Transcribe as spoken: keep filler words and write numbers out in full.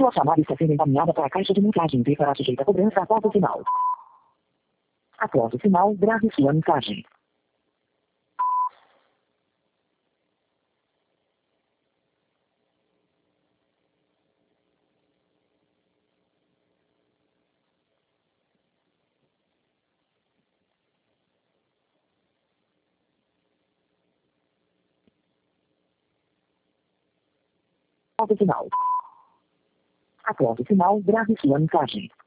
Sua chamada está sendo encaminhada para a caixa de mensagem e será sujeita a cobrança após o sinal. Após o sinal, grave sua mensagem. Após o sinal. Após o sinal, grave sua mensagem.